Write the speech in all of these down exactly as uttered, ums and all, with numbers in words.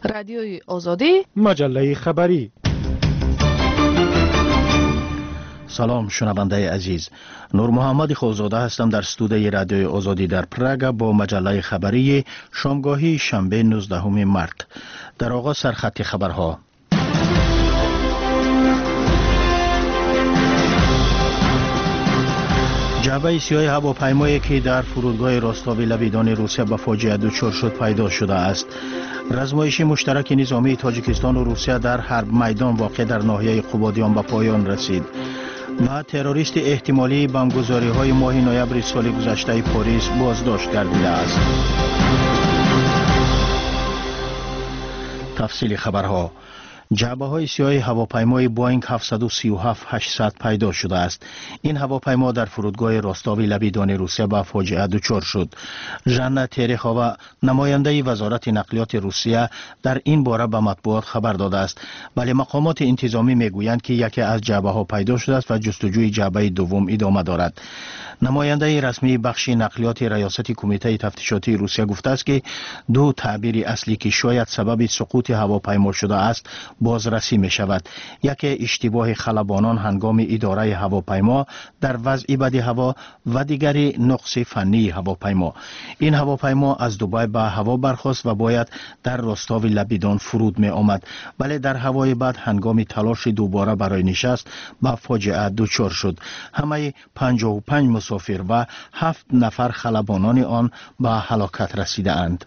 رادیوی آزادی، مجله خبری. سلام شنونده عزیز، نور محمد خوزاده هستم در استودیوی رادیوی آزادی در پراگ با مجله خبری شامگاهی شنبه نوزدهم مارت. در آغاز سرخط خبرها. جعبه سیاه هواپیمایی که در فرودگاه راستاوی لبیدان روسیه به فاجعه دچار شد پیدا شده است. رزمایش مشترک نظامی تاجیکستان و روسیه در حرب میدان واقع در ناحیه قبادیان به پایان رسید و تروریست احتمالی بمبگذاری های ماه نوامبر سال گذشته پاریس بازداشت گردیده است. تفصیل خبرها. جعبه های سیاه هواپیمای بوئینگ هفتصد و سی و هفت هشتصد پیدا شده است. این هواپیما در فرودگاه راستاوی لبیدان روسیه به فاجعه دچار شد. ژان ترخووا نماینده وزارت نقلیات روسیه در این باره به مطبوعات خبر داده است، ولی مقامات انتظامی میگویند که یکی از جعبه ها پیدا شده است و جستجوی جعبه دوم ادامه دارد. نماینده رسمی بخش نقلیات ریاست کمیته تفتیشاتی روسیه گفته است که دو تعبیر اصلی که شاید سبب سقوط هواپیما شده است بازرسی می شود. یکی اشتباه خلبانان هنگام اداره هواپیما در وضع بد هوا و دیگری نقص فنی هواپیما. این هواپیما از دبی به هوا برخاست و باید در راستاوی لبیدان فرود می آمد، ولی در هوای بد هنگام تلاش دوباره برای نشست به فاجعه دچار شد. همه پنجاه و پنج مسافر و هفت نفر خلبانان آن به هلاکت رسیده اند.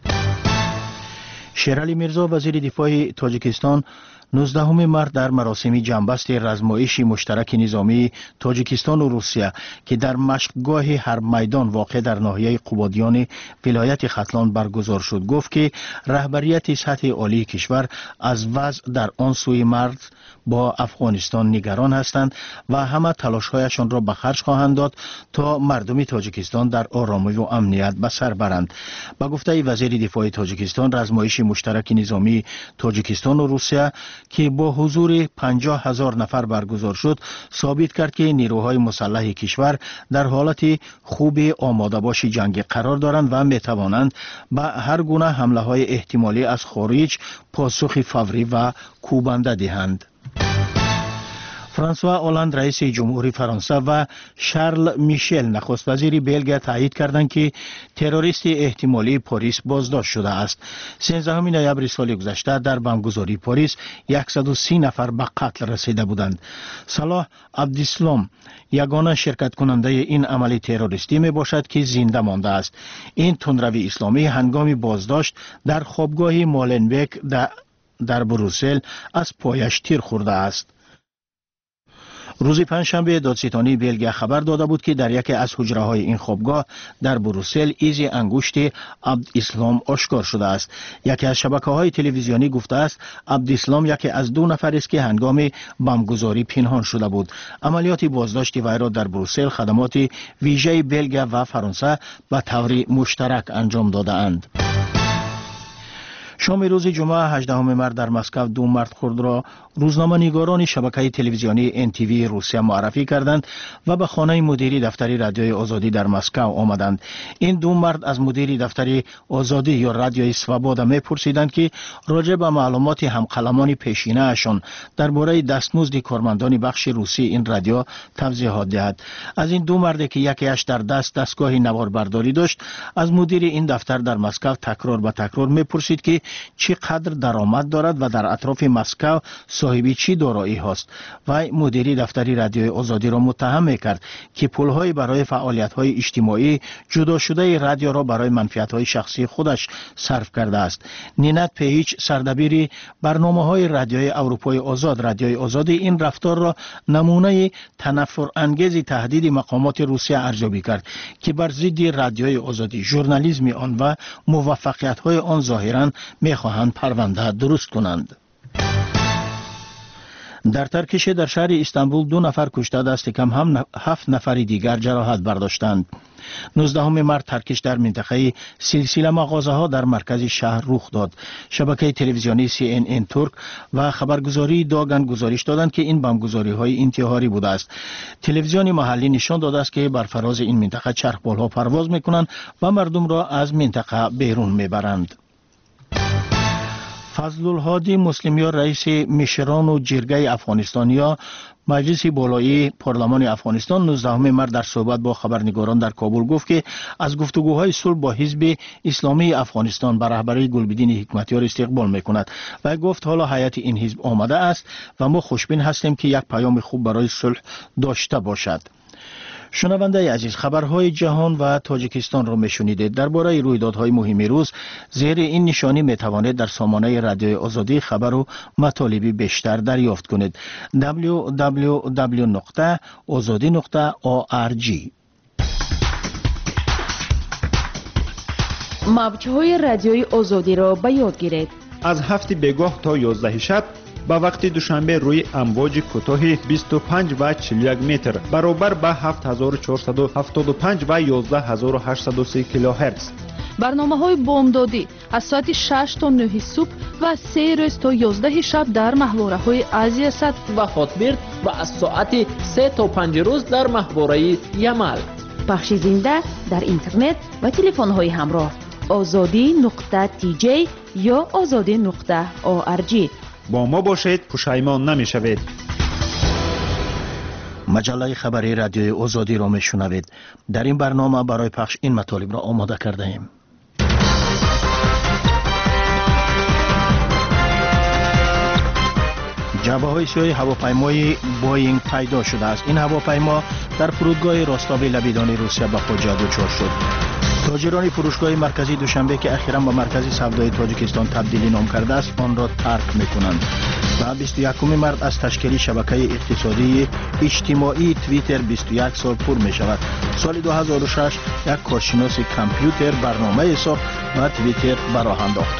شیرعلی میرزا وزیر دفاع تاجیکستان نوزدهم مارت در مراسم جنبست رزمایش مشترک نظامی تاجیکستان و روسیه که در مشقگاه حرب میدان واقع در ناحیه قبادیان ولایت ختلان برگزار شد گفت که رهبریت سطح عالی کشور از وضع در آن سوی مرز با افغانستان نگران هستند و همه تلاش‌هایشان را به خرج خواهند داد تا مردم تاجیکستان در آرامی و امنیت به سر برند. با گفته وزیر دفاع تاجیکستان، رزمایش مشترک نظامی تاجیکستان و روسیه که با حضور پنجاه هزار نفر برگزار شد ثابت کرد که نیروهای مسلح کشور در حالت خوب آماده باش جنگی قرار دارند و می توانند به هر گونه حمله های احتمالی از خارج پاسخ فوری و کوبنده دهند. فرانسوا اولاند رئیس جمهوری فرانسه و شارل میشل نخست وزیر بلژ تایید کردند که تروریست احتمالی پاریس بازداشت شده است. سیزدهم نوامبر سال گذشته در بمبگذاری پاریس صد و سی نفر به قتل رسیده بودند. صلاح عبدالسلام یگانه شرکت کننده این عمل تروریستی می باشد که زنده مانده است. این تندروی اسلامی هنگام بازداشت در خوابگاه مالنبک در بروسل از پایش تیر خورده است. روز پنجشنبه دادستانی بلژ خبر داده بود که در یکی از حجره های این خوابگاه در بروسل ایز انگشت عبدالاسلام آشکار شده است. یکی از شبکه های تلویزیونی گفته است عبدالاسلام یکی از دو نفر است که هنگام بمبگذاری پنهان شده بود. عملیات بازداشت وی را در بروسل خدمات ویژه بلژ و فرانسه به طور مشترک انجام داده اند. شام روز جمعه هجدهم مارت در مسکو دو مرد خرد را روزنامه نگاران شبکه تلویزیونی ان تی وی روسیه معرفی کردند و به خانه مدیری دفتر رادیوی آزادی در مسکو آمدند. این دو مرد از مدیری دفتر آزادی یا رادیوی سوابودا میپرسیدند که راجع به معلومات همقلمان پیشینه اشان درباره دستمزد کارمندان بخش روسی این رادیو توضیحات دهد. از این دو مرد که یکیش در دست دستگاه نواربرداری داشت، از مدیر این دفتر در مسکو تکرار به تکرار میپرسید که چقدر درآمد دارد و در اطراف مسکو صاحبی چی دارایی هست. و مدیری دفتر رادیوی آزادی را متهم میکرد که پولهای برای فعالیت‌های اجتماعی جدا شده رادیو را برای منفعت‌های شخصی خودش صرف کرده است. نینت پیچ سردبیر برنامه‌های رادیوی اروپای آزاد رادیوی آزادی این رفتار را نمونه تنفر انگیز تهدید مقامات روسیه ارزیابی کرد که بر ضد رادیوی آزادی ژورنالیسم آن و موفقیت‌های آن ظاهراً می‌خواهند پرونده درست کنند. در ترکیش در شهر استانبول دو نفر کشته دست کم هم هفت نفر دیگر جراحت برداشتند. نوزدهم مارت ترکیش در منطقه سلسله مغازه ها در مرکز شهر رخ داد. شبکه تلویزیونی سی ان ان ترک و خبرگزاری داگن گزارش دادند که این بمبگذاری های انتحاری بوده است. تلویزیون محلی نشان داده است که بر فراز این منطقه چرخبال ها پرواز میکنند و مردم را از منطقه بیرون میبرند. فضل‌الهادی مسلمیان رئیس میشران و جرگه افغانستانیا مجلس بالایی پارلمان افغانستان نوزدهم مارس در صحبت با خبرنگاران در کابل گفت که از گفتگوهای صلح با حزب اسلامی افغانستان به رهبری گلبدین حکمتیار استقبال میکند و گفت حالا هیئت این حزب آمده است و ما خوشبین هستیم که یک پیام خوب برای صلح داشته باشد. شنونده عزیز، خبرهای جهان و تاجیکستان را میشنیدید. درباره رویدادهای مهم روز زیر این نشانی میتوانید در سامانه رادیوی آزادی خبر و مطالبی بیشتر دریافت کنید. دبلیو دبلیو دبلیو نقطه آزادی نقطه او آر جی. موجهای رادیوی آزادی را به یاد گیرید. از هفت بگاه تا یازده شب با وقت دوشنبه روی امواج کوتاه بیست و پنج و چهل و یک متر برابر به هفت هزار و چهارصد و هفتاد و پنج و یازده هزار و هشتصد و سی کیلوهرتز. برنامه های بامدادی از ساعت شش تا نه صبح و سه روز تا یازده شب در محوره های آسیا صد و خاطبرد و از ساعت سه تا پنج روز در محوره یمل. پخش زنده در اینترنت و تلفن های همراه آزادی نقطه تی جی یا آزادی نقطه او آر جی. با ما باشید، پشیمان نمیشوید. مجله خبری رادیوی آزادی را میشنوید. در این برنامه برای پخش این مطالب را آماده کرده ایم. جعبه های سیاه هواپیمای بوئینگ پیدا شده است. این هواپیما در فرودگاه راستاوی لبیدان روسیه به فاجعه دچار شد. تاجران فروشگاه مرکزی دوشنبه که اخیراً به مرکز سودای تاجیکستان تبدیلی نام کرده است آن را ترک میکنند. و بیست و یکم مارس از تشکیل شبکه اقتصادی اجتماعی توییتر بیست و یک سال پر می شود. سال دو هزار و شش یک کارشناس کامپیوتر برنامه ساخت و توییتر به راه انداخت.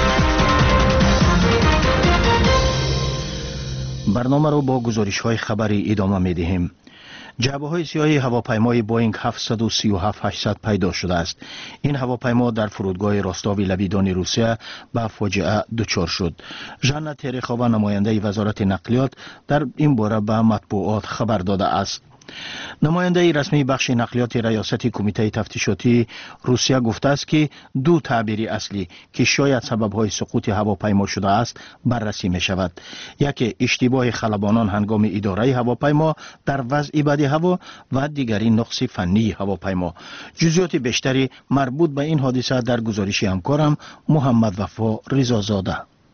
برنامه را با گزارش های خبری ادامه می دهیم. جعبه های سیاه هواپیمای بوئینگ هفتصد و سی و هفت هشتصد پیدا شده است. این هواپیما در فرودگاه راستاوی لبیدان روسیه به فاجعه دچار شد. ژان تریخووا نماینده وزارت نقلیات در این باره به مطبوعات خبر داده است. نماینده رسمی بخش نقلیات ریاست کمیته تفتیشاتی روسیه گفته است که دو تعبیر اصلی که شاید سبب‌های سقوط هواپیما شده است بررسی می شود. یکی اشتباه خلبانان هنگام اداره هواپیما در وضع بد هوا و دیگری نقص فنی هواپیما. جزئیات بیشتری مربوط به این حادثه در گزارش همکارم محمد وفا رضازاده.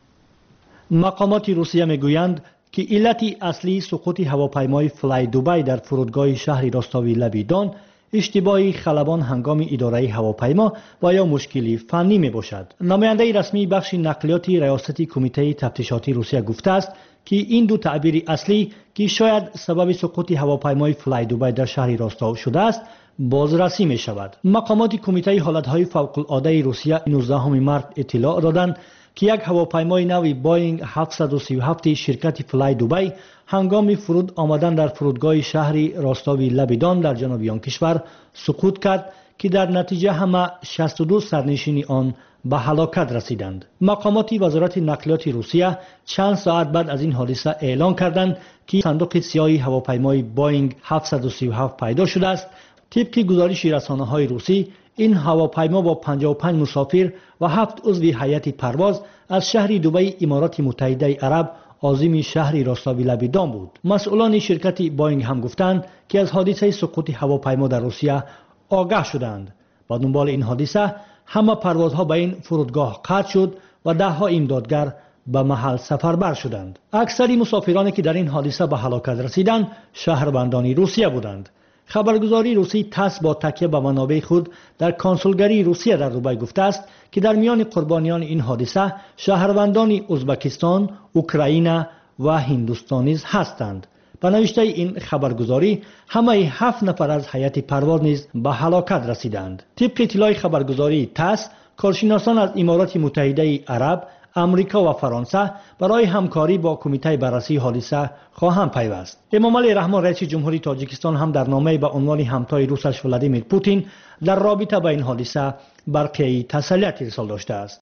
مقامات روسیه میگویند که علت اصلی سقوط هواپیمای فلای دوبای در فرودگاه شهر راستاوی لبیدان اشتباه خلبان هنگام اداره هواپیما و یا مشکلی فنی می باشد. نماینده رسمی بخش نقلیاتی ریاست کمیته تفتیشاتی روسیه گفته است که این دو تعبیر اصلی که شاید سبب سقوط هواپیمای فلای دوبای در شهر راستاو شده است بازرسی می شود. مقامات کمیته حالتهای فوق العاده روسیه نوزدهم مارس اطلاع دادند که یک هواپیمای نوی بوئینگ هفتصد و سی و هفت شرکت فلای دوبای هنگام فرود آمدن در فرودگاه شهر راستاوی لبیدان در جنوب آن کشور سقوط کرد که در نتیجه همه شصت و دو سرنشین آن به هلاکت رسیدند. مقامات وزارت نقلیات روسیه چند ساعت بعد از این حادثه اعلان کردند که صندوق سیاه هواپیمای بوئینگ هفتصد و سی و هفت پیدا شده است. طبق گزارش رسانه‌های روسی این هواپیما با پنجاه و پنج مسافر و هفت عضو هیئت پرواز از شهر دبی امارات متحده عرب عازم شهر راستاوی لبیدان بود. مسئولان شرکت بوئینگ هم گفتند که از حادثه سقوط هواپیما در روسیه آگاه شدند. با دنبال این حادثه همه پروازها به این فرودگاه قطع شد و ده ها امدادگر به محل سفربر شدند. اکثر مسافرانی که در این حادثه به هلاکت رسیدند شهروندان روسیه بودند. خبرگزاری روسی تاس با تکیه به منابع خود در کنسولگری روسیه در دبی گفته است که در میان قربانیان این حادثه شهروندان ازبکستان، اوکراین و هندوستان نیز هستند. به نوشته این خبرگزاری همه هفت نفر از هیئت پرواز نیز به هلاکت رسیدند. طبق اطلاع خبرگزاری تاس، کارشناسان از امارات متحده عرب، امریکا و فرانسه برای همکاری با کمیته بررسی حادثه خواهند پیوست. امامعلی رحمان رئیس جمهوری تاجیکستان هم در نامه به عنوان همتای روسش ولادیمیر پوتین در رابطه با این حادثه برقی تسلیت ارسال داشته است.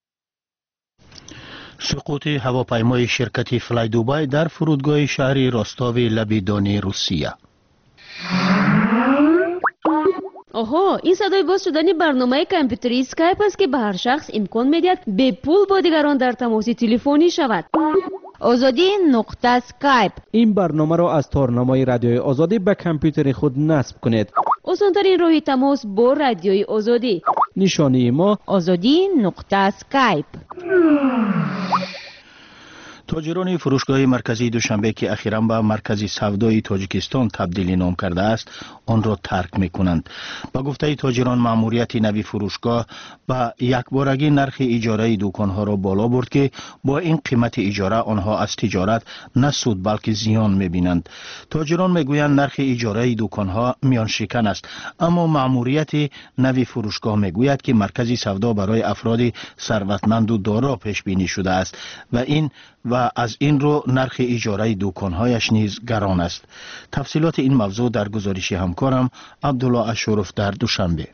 سقوط هواپیمای شرکت فلای دوبای در فرودگاه شهر راستاوی لبیدان روسیه. آها، این صدای باز شدن برنامه کامپیوتری اسکایپ است که به هر شخص امکان میدهد به پول با دیگران در تماس تلفنی شود. آزادی نقطه اسکایپ. این برنامه را از تارنمای رادیوی آزادی به کامپیوتر خود نصب کنید. آسان‌ترین راه تماس با رادیوی آزادی. نشانی ما آزادی نقطه اسکایپ. تاجران فروشگاه مرکزی دوشنبه که اخیراً به مرکزی سودای تاجیکستان تبدیل نام کرده است، آن را ترک می‌کنند. با گفته تاجران، مأموریت نوی فروشگاه با یکبارگی نرخ اجاره دکان‌ها را بالا برد که با این قیمت اجاره آنها از تجارت نه سود بلکه زیان می‌بینند. تاجران میگویند نرخ اجاره دکان‌ها میان شکن است، اما مأموریت نوی فروشگاه میگوید که مرکزی سودا برای افراد ثروتمند و دارا پیش بینی شده است و این و از این رو نرخ اجاره دکان‌هایش نیز گران است. تفصیلات این موضوع در گزارش همکارم عبدالله اشرف در دوشنبه.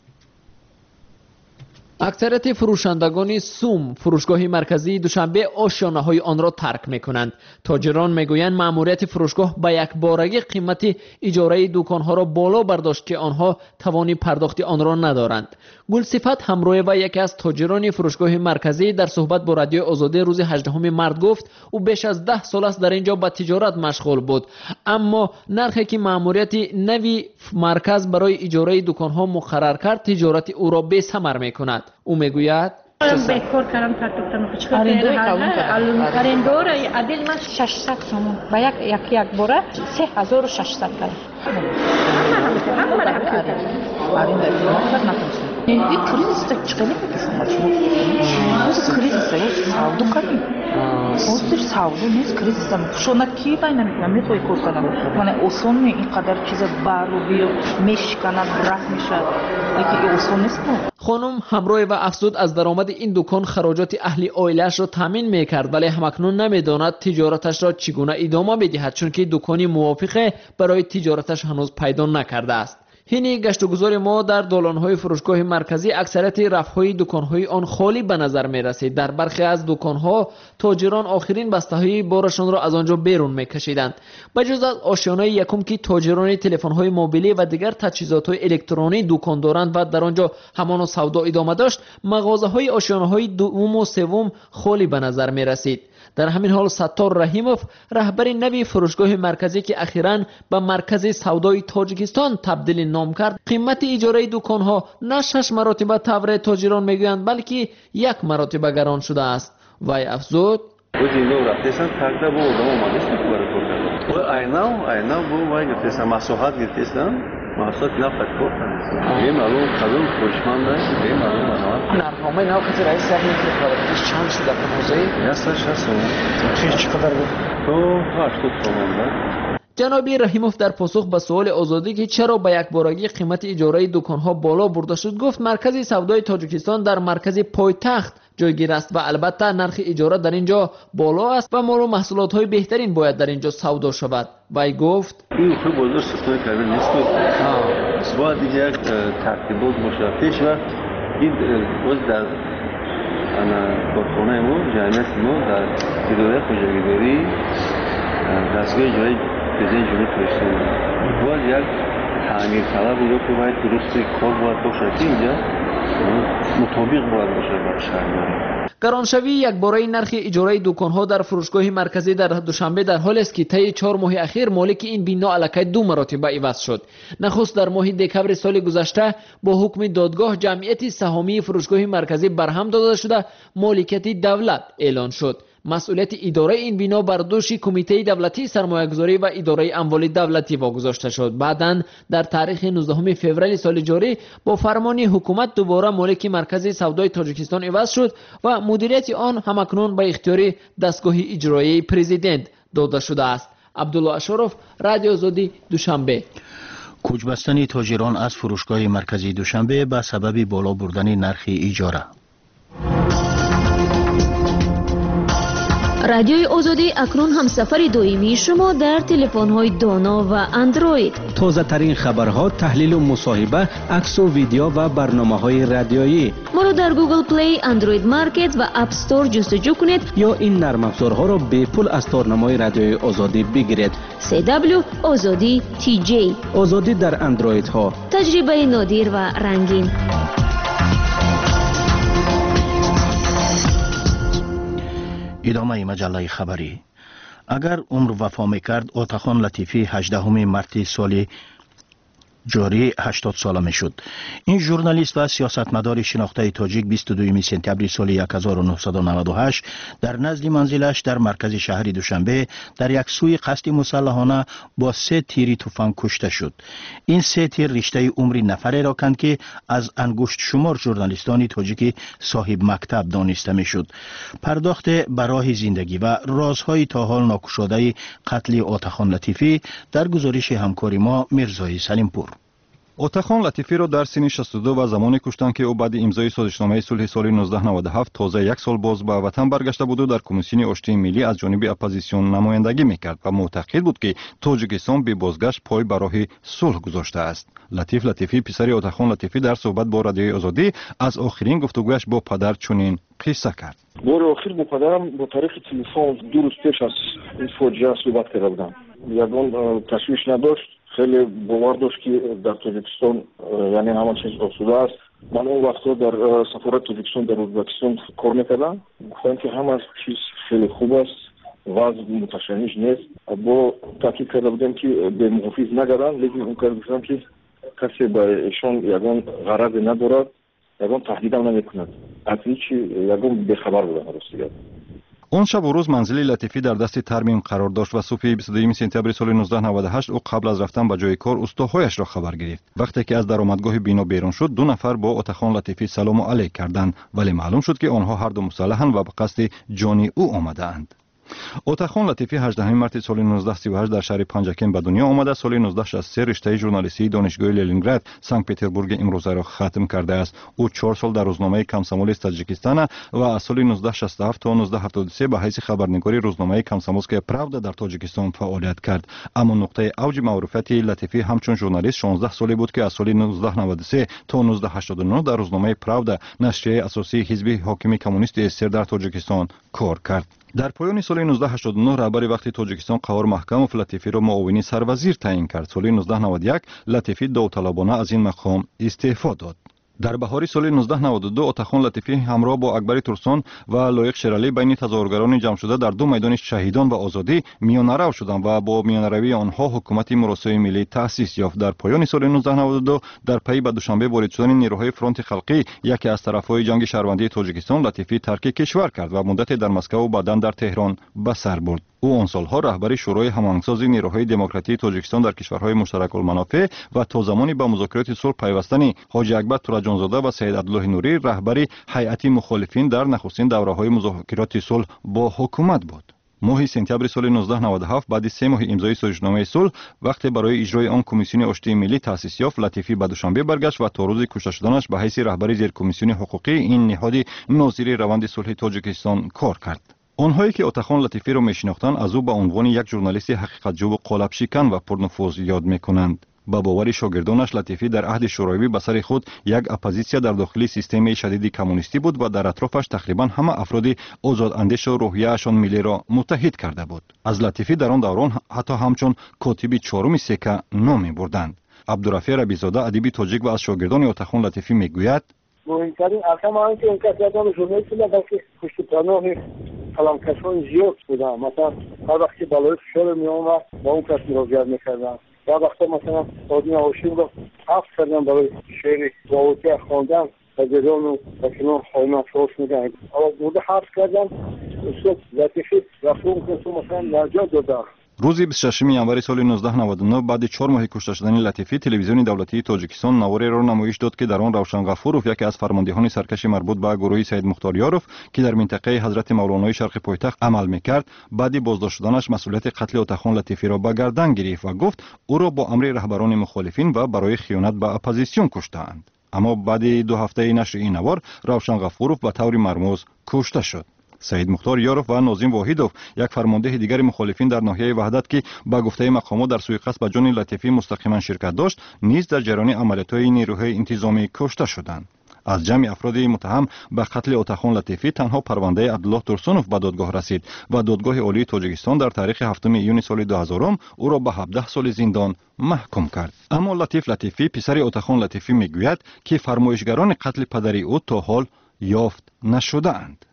اکثریت فروشندگان سوم فروشگاه مرکزی دوشنبه آشیانه‌های آن را ترک می‌کنند. تاجران می‌گویند مأموریت فروشگاه با یک بارگی قیمت اجاره دکان‌ها را بالا برداشت که آنها توان پرداخت آن را ندارند. گلصفت همراه و یکی از تاجران فروشگاه مرکزی در صحبت با رادیو آزادی روز هجدهم مارس گفت او بیش از ده سال است در اینجا با تجارت مشغول بود، اما نرخی که مأموریت نوی مرکز برای اجاره دکان‌ها مقرر کرد تجارت او را بی‌ثمر می‌کند. او میگوید بهکار کردم کارتوکتم چیکار کردم ارندور عدل من ششصد سومون با یک یک یک باره سه هزار و ششصد کردم. همه را کردم. آرنده کردم نتونستم. این کریزیس تا چیکار میکنم ماشین؟ این کریزیس است. ساودو کردیم. اوستر ساودو نیست کریزیس هم. شونت کی باید نمیکنم میتوی کار کنم. من اصلا این قدر چیز بارو بیو میشکنم راه میشه. یکی اصلا نیست. خانم همراه و افزود از درآمد این دکان خراجات اهل عائله‌اش را تامین می‌کرد، ولی همکنون نمی‌داند تجارتش را چگونه ادامه بدهد چون که دکانی موافق برای تجارتش هنوز پیدا نکرده است. هینی گشت و گذار ما در دالان‌های فروشگاه مرکزی اکثریت رف‌های دکان‌های آن خالی به نظر می‌رسید. در برخی از دکان‌ها تاجران آخرین بسته‌های بارشان را از آنجا بیرون می‌کشیدند. بجز از آشیانه یکم که تاجران تلفن‌های موبیلی و دیگر تجهیزات‌های الکترونیک دکان دارند و در آنجا همان سودا ادامه داشت، مغازه‌های آشیانه‌های دوم و سوم خالی به نظر می‌رسید. در همین حال ستار رحیموف رهبر نوی فروشگاه مرکزی که اخیراً به مرکز سودای تاجیکستان تبدیل نام کرد، قیمت اجاره دکان‌ها نه شش مراتب طور تاجران میگویند بلکه یک مراتب گران شده است. وی افزود اینو رفتن تاکدا بو آدم اومدش می‌کنه کار. و اینا اینا بو وای گفتم مساحت گرفتم. محصول نفت کردن. این معلوم خدمت خوشمند است. این معلوم است. نرخ‌های نو که رئیس سهمیه که چند شده در حوزه؟ یاستش هست. چه چقدر بود؟ تو هشت تومان. جناب رحیموف در پاسخ به سوال آزادی که چرا به یک بارگی قیمت اجاره دکان‌ها بالا برده شد گفت مرکز سودای تاجیکستان در مرکز پایتخت جایگیر است و البته نرخ اجاره در اینجا بالا است و مال و محصولات‌های بهترین باید در اینجا سودا شود. وی گفت این خود بازار سیستم کردن نیست. باید دیگه یک ترتیبات باشه. پیش وقت این باز در انا کارخانه ما جمعیت ما در اداره خودروگذاری دستگاه اجاره بزنی جلوی تویستان باید یک تعمیر طلب بوده که باید درست کار باید باشه که اینجا مطابق باید باشه با شهر. گرانشوی یک باره نرخ اجاره دکان‌ها در فروشگاه مرکزی در دوشنبه در حال است که طی چهار ماه اخیر مالک این بنا الکی دو مراتب عوض شد. نخست در ماه دکمبر سال گذشته با حکم دادگاه جمعیت سهامی فروشگاه مرکزی برهم داده شده مالکیت دولت اعلان شد. مسئولیت اداره این بنا بر دوش کمیته دولتی سرمایه‌گذاری و اداره اموال دولتی واگذاشته شد. بعداً در تاریخ نوزدهم فوریه سال جاری با فرمان حکومت دوباره مالک مرکز سودای تاجیکستان عوض شد و مدیریت آن همکنون به اختیار دستگاه اجرایی پرزیدنت داده شده است. عبدالله اشرف، رادیو آزادی، دوشنبه. کوچ‌بستن تاجران از فروشگاه مرکزی دوشنبه به سبب بالا بردن نرخ اجاره. رادیوی آزادی اکنون همسفر دائمی شما در تلفن‌های دانا و اندروید. تازه ترین خبرها، تحلیل و مصاحبه، عکس و ویدیو و برنامه‌های رادیویی. ما را در گوگل پلی، اندروید مارکت و اپ استور جستجو کنید یا این نرم افزارها را به پول از تارنمای رادیوی آزادی بگیرید. سی دبلیو آزادی تی جی. آزادی در اندروید ها. تجربه نادر و رنگین. ادامه مجله خبری. اگر عمر وفا میکرد، عطاخان لطیفی هجدهم مارس سال جاری هشتاد ساله میشد. این ژورنالیست و سیاستمدار شناخته تاجیک بیست و دو سپتامبر سال هزار و نهصد و نود و هشت در نزد منزلش در مرکز شهر دوشنبه در یک سوی قصد مسلحانه با سه تیری تفنگ کشته شد. این سه تیر رشته عمری نفری را کند که از انگشت شمار ژورنالیستان تاجیک صاحب مکتب دانسته میشد. پرداخت برای زندگی و رازهای تا حال ناگشاده قتل عطاخان لطیفی در گزارش همکار ما میرزای سلیمپور. عطاخان لطیفی را در سن شصت و دو و زمانی کشتند که او بعد امضای سازشنامه صلح سال نوزده نود و هفت تازه یک سال باز به وطن برگشته بود و در کمیسیون آشتی ملی از جانب اپوزیسیون نمایندگی میکرد و معتقد بود که تاجیکستان به بازگشت پای برای صلح گذاشته است. لطیف لطیفی پسر عطاخان لطیفی در صحبت با رادیوی آزادی از آخرین گفتگویش با پدر چنین قصه کرد. بار آخر با پدرم با طریق تلفن دو روز پیش از این فاجعه صحبت کرده بودم. یگان تشویش نداشت. خیلی باور داشت که در تاجیکستان یعنی همه چیز آسوده است. من اون وقتا در سفارت تاجیکستان در ازبکستان کار میکردم. گفتم که همه چیز خیلی خوب است، وضع متشنج نیست. با تاکید کرده بودم که به محافظ نگردن، لیکن اون کرده گفتم که کسی به ایشان یگان غرض ندارد، یگان تهدید هم نمیکند. از هیچ یگان بخبر بودم راستی. اون شب و روز منزل لطیفی در دست ترمیم قرار داشت و صبح بیست و دو سپتامبر سال نوزده نود و هشت او قبل از رفتن به جای کار استاهایش را خبر گرفت. وقتی که از درآمدگاه بینا بیرون شد، دو نفر با عطاخان لطیفی سلام و علیک کردند، ولی معلوم شد که آنها هر دو مسلحند و به قصد جان او آمده‌اند. عطاخان لطیفی هجدهم مارس سال نوزده سی و هشت در شهر پنجکن به دنیا آمده. سال نوزده شصت و سه رشته ژورنالیستی دانشگاه لنینگراد سنت پترزبورگ امروزه را ختم کرده است. او چهار سال در روزنامه کامسومولسک تاجیکستان و از سال نوزده شصت و هفت تا نوزده هفتاد و سه به حیث خبرنگار روزنامه کامسومولسکaya پراودا در تاجیکستان فعالیت کرد. اما نقطه اوج معروفیت لطیفی همچون ژورنالیست شانزده ساله بود که از سال نوزده نود و سه تا نوزده هشتاد و نه در روزنامه پراودا نشریه اساسی حزب حاکم کمونیست اسر در تاجیکستان کار کرد. در پایان سال نوزده هشتاد و نه رهبر وقتی تاجیکستان قهار محکموف لطیفی را معاون سروزیر تعیین کرد. سال نوزده نود و یک لطیفی داوطلبانه از این مقام استعفا داد. در بهار سال نوزده نود و دو عطاخان لطیفی همراه با اکبر ترسان و لایق شیرعلی بین تظاهرگران جمع شده در دو میدان شهیدان و آزادی میانه‌رو شدند و با میانه‌روی آنها حکومت مراسای ملی تأسیس یافت. در پایان سال نوزده نود و دو در پی به دوشنبه وارد شدن نیروهای فرانت خلقی یکی از طرفهای جنگ شهروندی تاجیکستان لطیفی ترک کشور کرد و مدت در مسکو و بعداً در تهران به سر برد. او آن سالها رهبر شورای هماهنگسازی نیروهای دموکراتیک تاجیکستان در کشورهای مشترک المنافع و تا زمانی به مذاکرات صلح پیوستن حاجی اکبر تورجانزاده و سید عبدالله نوری رهبر هیئت مخالفین در نخستین دوره‌های مذاکرات صلح با حکومت بود. ماه سپتامبر سال نوزده نود و هفت بعد سه ماه امضای سازشنامه صلح وقتی برای اجرای آن کمیسیون آشتی ملی تأسیس یافت، لطیفی به دوشنبه برگشت و تا روز کشته شدنش به حیث رهبر زیر کمیسیون حقوقی این نهاد ناظر روند صلح تاجیکستان کار کرد. آنهایی که عطاخان لطیفی را میشناختند از او به عنوان یک ژورنالیست حقیقتجو و قالب شکن و پرنفوذ یاد میکنند. با باور شاگردانش لطیفی در عهد شوروی به سر خود یک اپوزیسیا در داخل سیستم شدید کمونیستی بود و در اطرافش تقریبا همه افراد آزاداندیش و روحیه‌شان ملی را متحد کرده بود. از لطیفی در آن دوران حتی همچون کاتب چهارم سکه نام می‌بردند. عبدالرفیع ربیع‌زاده ادیب تاجیک و از شاگردان عطاخان لطیفی میگوید: مهمترین ارقام آن که انکسادان ژورنالیست بودن بلکه پشت پناه قلمکشان زیاد بودن. مثلا هر وقت که بالای فشار می آمد با اون کس مراجعه میکردن. یا وقتا مثلا آدین هاشم رو حفظ کردن برای شعر داوودی خواندن و جریان و کنار خواهیم فروش میدن. اما بوده حفظ کردن استاد لطیفی رفته که مثلا نجات داده. روز بیست و ششم ینور سال نوزده نود و نه بعد چهار ماه کشته شدن لطیفی، تلویزیون دولتی تاجیکستان نواری را نمایش داد که در آن روشن غفورов یکی از فرماندهان سرکش مربوط به گروه سید مختاریارov که در منطقه حضرت مولانای شرق پایتخت عمل میکرد، بعد بازداشت شدنش مسئولیت قتل عطاخان لطیفی را به گردن گرفت و گفت او را با امر رهبران مخالفین و برای خیانت به اپوزیسیون کشتند. اما بعد دو هفته نشر این نوار روشن غفورov به طور مرموز کشته شد. سعید مختار یاروف و ناظم واحدوف، یک فرمانده دیگر مخالفین در ناحیه وحدت که با گفته مقامات در سوء قصد به جان لطیفی مستقیما شرکت داشت، نیز در جریان عملیات‌های نیروهای انتظامی کشته شدند. از جمع افراد متهم به قتل عطاخان لطیفی تنها پرونده عبدالله ترسونوف به دادگاه رسید و دادگاه عالی تاجیکستان در تاریخ هفتم ایون سال دو هزار او را به هفده سال زندان محکوم کرد. اما لطیف لطیفی پسر عطاخان لطیفی میگوید که فرمایشگران قتل پدری او تا حال یافت نشده‌اند.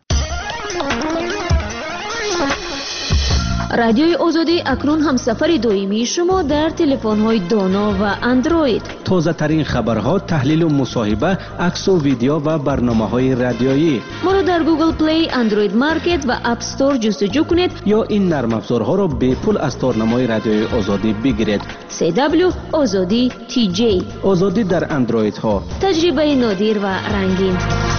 رادیوی آزادی اکنون همسفر دائمی شما در تلفن‌های دانا و اندروید. تازه ترین خبرها، تحلیل و مصاحبه، عکس و ویدیو و برنامه‌های رادیویی. ما را در گوگل پلی، اندروید مارکت و اپ استور جستجو کنید یا این نرم افزارها را به پول از تارنمای رادیوی آزادی بگیرید. سی دبلیو آزادی تی جی. آزادی در اندروید ها. تجربه نادر و رنگین.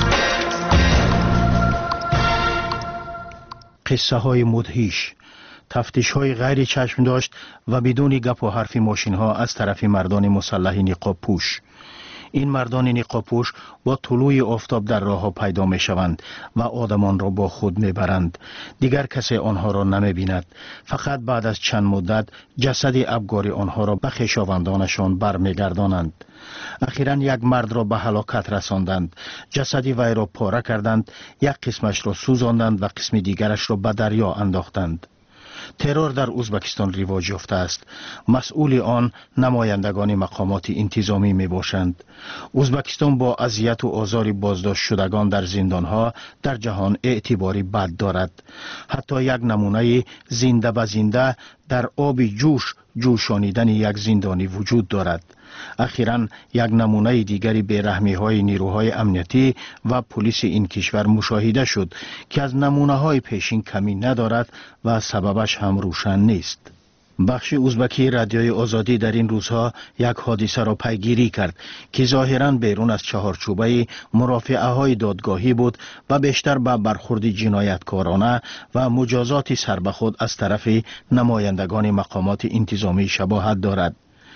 قصه های مدهش، تفتیش های غیر چشم داشت و بدون گپ و حرف ماشین ها از طرف مردان مسلح نقاب پوش. این مردان نقاب پوش با طلوع آفتاب در راه ها پیدا می شوند و آدمان را با خود می برند. دیگر کسی آنها را نمی بیند. فقط بعد از چند مدت جسد ابگاری آنها را به خویشاوندانشان برمی گردانند. اخیراً یک مرد را به هلاکت رساندند. جسد وی را پاره کردند، یک قسمش را سوزاندند و قسم دیگرش را به دریا انداختند. ترور در ازبکستان رواج یافته است. مسئول آن نمایندگان مقامات انتظامی می باشند. ازبکستان با اذیت و آزار بازداشت شدگان در زندانها در جهان اعتباری بد دارد. حتی یک نمونه زنده به زنده در آب جوش جوشانیدن یک زندانی وجود دارد. اخیراً یک نمونه دیگری بی‌رحمی های نیروهای امنیتی و پلیس این کشور مشاهده شد که از نمونه های پیشین کمی ندارد و سببش هم روشن نیست. بخش ازبکی رادیوی آزادی در این روزها یک حادثه را پیگیری کرد که ظاهراً بیرون از چهارچوبه مرافعه های دادگاهی بود و بیشتر به برخورد جنایتکارانه و مجازات سربخود از طرف نمایندگان مقامات انتظامی شباهت دارد.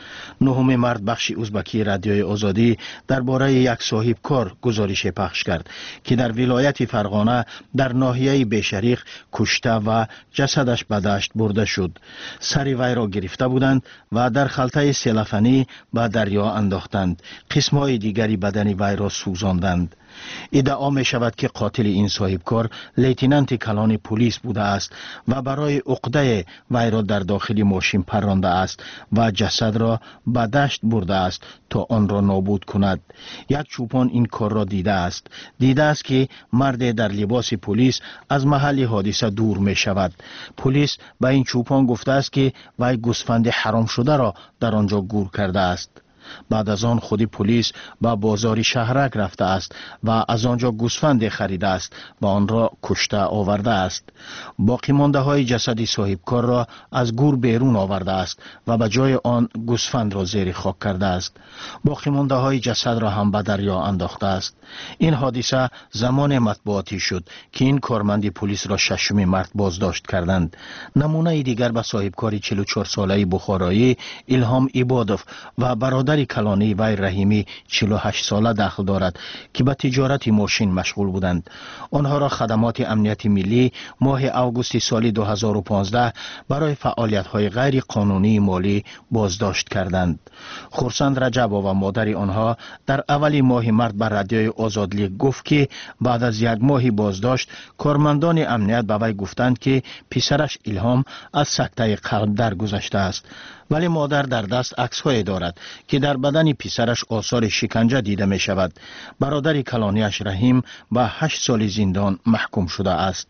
نهم مرد بخش ازبکی رادیوی آزادی درباره یک صاحب کار گزارش پخش کرد که در ولایت فرغانه در ناحیه بشریق کشته و جسدش به دشت برده شد. سر وی را گرفته بودند و در خلطه سلفنی به دریا انداختند. قسم‌های دیگری بدن وی را سوزاندند. ادعا می شود که قاتل این صاحبکار لیتنانت کلان پلیس بوده است و برای عقده وی را در داخل ماشین پرانده است و جسد را به دشت برده است تا آن را نابود کند. یک چوپان این کار را دیده است. دیده است که مرد در لباس پلیس از محل حادثه دور می شود. پلیس به این چوپان گفته است که وی گوسفند حرام شده را در آنجا گور کرده است. بعد از آن خودی پلیس به بازار شهرک رفته است و از آنجا گوسفند خریده است و آن را کشته آورده است. باقی مانده های جسد صاحبکار را از گور بیرون آورده است و به جای آن گوسفند را زیر خاک کرده است. باقی مانده های جسد را هم به دریا انداخته است. این حادثه زمان مطبوعاتی شد که این کارمند پلیس را ششم مرد بازداشت کردند. نمونه دیگر به صاحبکار چهل و چهار ساله بخارایی الهام عبادوف و برادر کلانی وی رحیمی چهل و هشت ساله دخل دارد که به تجارت ماشین مشغول بودند. آنها را خدمات امنیت ملی ماه اوگوست سال دو هزار و پانزده برای فعالیت‌های غیر قانونی مالی بازداشت کردند. خورسند رجبا و مادر آنها در اول ماه مارس به رادیوی آزادی گفت که بعد از یک ماه بازداشت کارمندان امنیت به وی گفتند که پسرش الهام از سکته قلب درگذشته است. ولی مادر در دست عکس‌های دارد که در بدن پسرش آثار شکنجه دیده می شود. برادر کلانیش رحیم به هشت سال زندان محکوم شده است.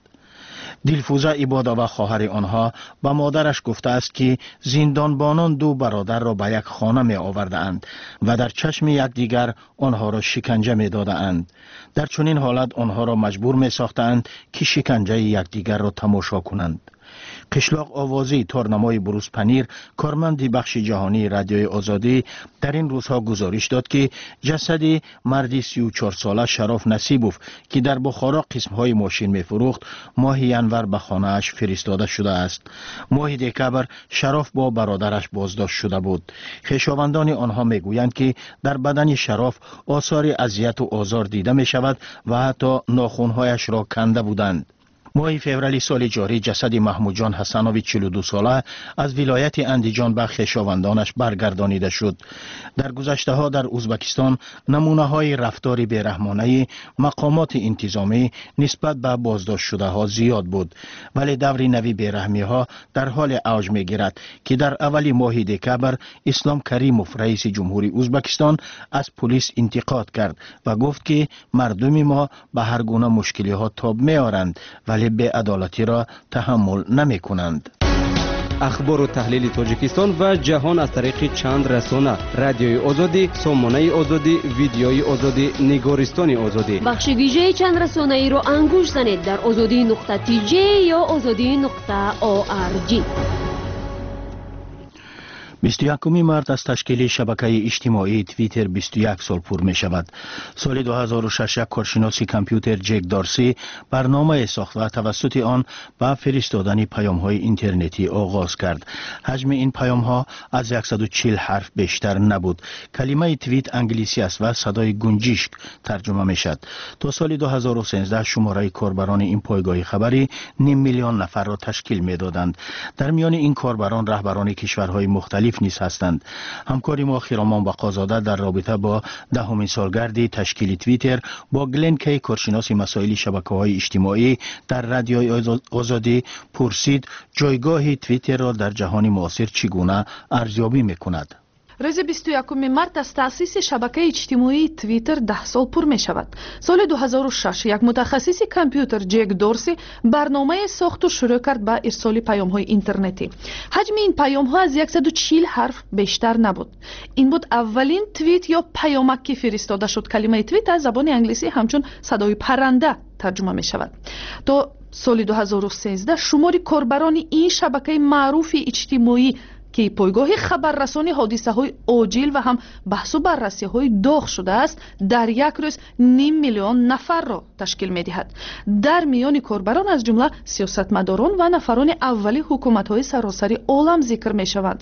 دلفوزه عباده و خواهر آنها به مادرش گفته است که زندانبانان دو برادر را به یک خانه می آورده اند و در چشم یکدیگر آنها را شکنجه می داده اند. در چنین حالت آنها را مجبور می ساختند که شکنجه یکدیگر را تماشا کنند. قشلاق آوازی تارنمای بروز پنیر کارمند بخش جهانی رادیوی آزادی در این روزها گزارش داد که جسد مردی سی و چهار ساله شرف نصیبوف که در بخارا قسمهای ماشین می فروخت ماه ینور به خانه اش فرستاده شده است. ماه دکبر شرف با برادرش بازداشت شده بود. خویشاوندان آنها می گویند که در بدن شرف آثار اذیت و آزار دیده می شود و حتی ناخنهایش را کنده بودند. ماه فوریه سال جاری جسد محمود جان حسنوی چهل و دو ساله از ولایت اندیجان به خویشاوندانش برگردانیده شد. در گذشته ها در ازبکستان نمونه های رفتار بیرحمانه مقامات انتظامی نسبت به بازداشت شده ها زیاد بود، ولی دور نوی بیرحمی ها در حال اوج می گیرد که در اول ماه دکبر اسلام کریموف رئیس جمهوری ازبکستان از پلیس انتقاد کرد و گفت که مردم ما به هر گونه مشکلی ها تاب می آرند ولی به عدالتی را تحمل نمی کنند. اخبار و تحلیل تاجیکستان و جهان از طریق چند رسانه: رادیوی آزادی، سامانه آزادی، ویدیوی آزادی، نگارستان آزادی. بخش ویژه چند رسانه ای رو انگوش زنید در آزادی نقطه تی جی یا آزادی نقطه او آر جی. بیست و یکم مارس از تشکیل شبکه اجتماعی توییتر بیست و یک سال پر می شود. سال دو هزار و شش یک کارشناس کامپیوتر جک دارسی برنامه ساخت و توسط آن با فرستادن پیام های اینترنتی آغاز کرد. حجم این پیام ها از صد و چهل حرف بیشتر نبود. کلمه توییت انگلیسی است و صدای گنجشک ترجمه می شد. تا سال دو هزار و سیزده شماره کاربران این پایگاه خبری نیم میلیون نفر را تشکیل می دادند. در میان این کاربران رهبران کشورهای مختلف نیز هستند. همکاری ما خیرامان بقازاده در رابطه با دهمین سالگرد تشکیل توییتر با گلن کی کارشناس مسائل شبکه‌های اجتماعی در رادیوی آزادی پرسید جایگاه توییتر را در جهان معاصر چگونه ارزیابی می‌کند. روز بیست و یکم مارس از تأسیس شبکه اجتماعی توییتر ده سال پر می شود. سال دو هزار و شش یک متخصص کامپیوتر جک دورسی برنامه ساخت و شروع کرد به ارسال پیام های اینترنتی. حجم این پیام ها از صد و چهل حرف بیشتر نبود. این بود اولین توییت یا پیامک که فرستاده شد. کلمه توییت از زبان انگلیسی همچون صدای پرنده ترجمه می شود. تا سال دو هزار و سیزده شمار کاربران این شبکه معروف اجتماعی که پایگاه خبررسانی حادثه های عاجل و هم بحث و بررسی های داغ شده است در یک روز نیم میلیون نفر را تشکیل می دهد. در میان کاربران از جمله سیاستمداران و نفران اولی حکومت های سراسری عالم ذکر می شوند.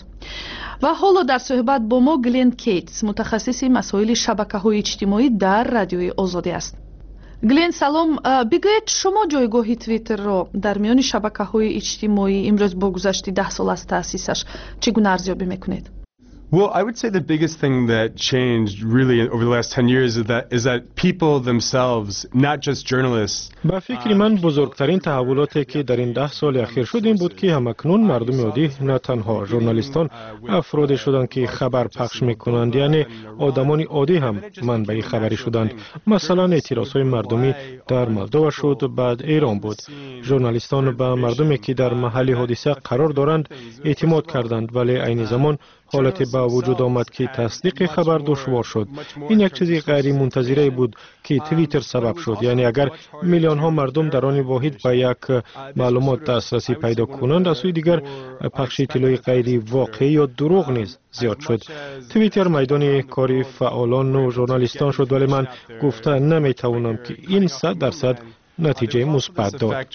و حالا در صحبت با ما گلن کیتس متخصص مسائل شبکه های اجتماعی در رادیوی آزادی است. گلن سلام، بگویید شما جایگاه توییتر را در میان شبکه های اجتماعی امروز با گذشت ده سال از تأسیسش چگونه ارزیابی میکنید؟ Well, I would say the biggest thing that changed really over the last ten years is that is that people themselves, not just journalists. با فکر من بزرگترین تحولاتی که در این ده سال اخیر شد این بود که همکنون مردم عادی نه تنها ژورنالیستان افرادی شدند که خبر پخش میکنند، یعنی آدمان عادی هم منبع خبری شدند. مثلا اعتراضهای مردمی در مولدو شد، بعد ایران بود. ژورنالیستان به مردمی که در محل حادثه قرار دارند اعتماد کردند، ولی عین زمان حالتی با وجود آمد که تصدیق خبر دشوار شد. این یک چیزی غیر منتظره بود که توییتر سبب شد. یعنی اگر میلیون ها مردم در آن واحد به یک معلومات دسترسی پیدا کنند، از سوی دیگر پخش اطلاع غیر واقعی یا دروغ نیز زیاد شد. توییتر میدان کاری فعالان و ژورنالیستان شد، ولی من گفته نمیتوانم که این صد درصد نتیجه مثبت داد.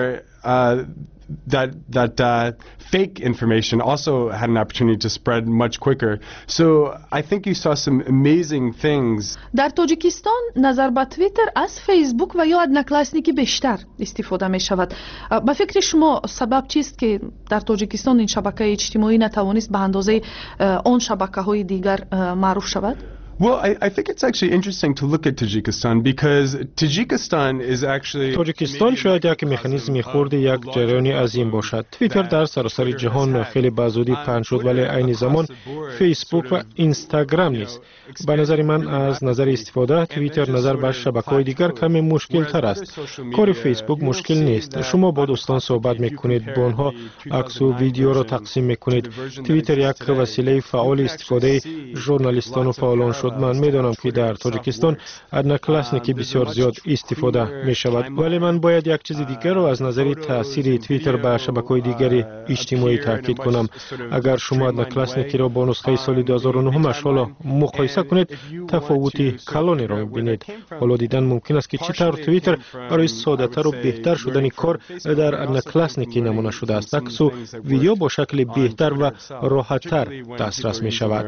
that that uh, fake information also had an opportunity to spread much quicker. So I think you saw some amazing things. در تاجیکستان نظر به توییتر از فیسبوک و یا ادناکلاسنیکی بیشتر استفاده می شود. به فکر شما سبب چیست که در تاجیکستان این شبکه اجتماعی نتوانست به اندازه آن شبکه های دیگر معروف شود؟ Well, I, I think it's actually interesting to look at Tajikistan because Tajikistan is actually تاجیکستان شاید یک مکانیزمی خورد یک جریانی عظیم باشد. توییتر در سراسر جهان خیلی بزودی پهن شد، ولی عین زمان فیسبوک و اینستاگرام نیست. به نظر من از نظر استفاده توییتر نظر به شبکه‌های دیگر کمی مشکل تر است. کار فیسبوک مشکل نیست. شما با دوستان صحبت میکنید، با آنها عکس و ویدیو را تقسیم میکنید. توییتر یک وسیله فعال استفاده ژورنالیستان و فعالان شد. من میدانم که در تاجیکستان ادناکلاسنیکی بسیار زیاد استفاده می شود، ولی من باید یک چیز دیگر را از نظر تاثیر توییتر به شبکه‌های دیگر اجتماعی تاکید کنم. اگر شما ادناکلاسنیکی را با نسخه سال دو هزار و نه حالا مقایسه کنید، تفاوتی کلانی را می‌بینید. حالا دیدن ممکن است که چطور توییتر برای ساده‌تر و بهتر شدن کار در ادناکلاسنیکی نمونه شده است. عکس و ویدیو با شکل بهتر و راحت‌تر دسترس می شود.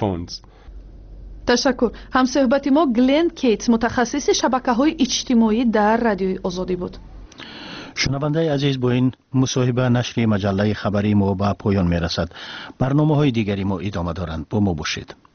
تشکر. همصحبت ما گلن کیتس متخصص شبکه‌های اجتماعی در رادیوی آزادی بود. شنونده عزیز، با این مصاحبه نشر مجله خبری ما به پایان می رسد. برنامه های دیگری ما ادامه دارند. با ما باشید.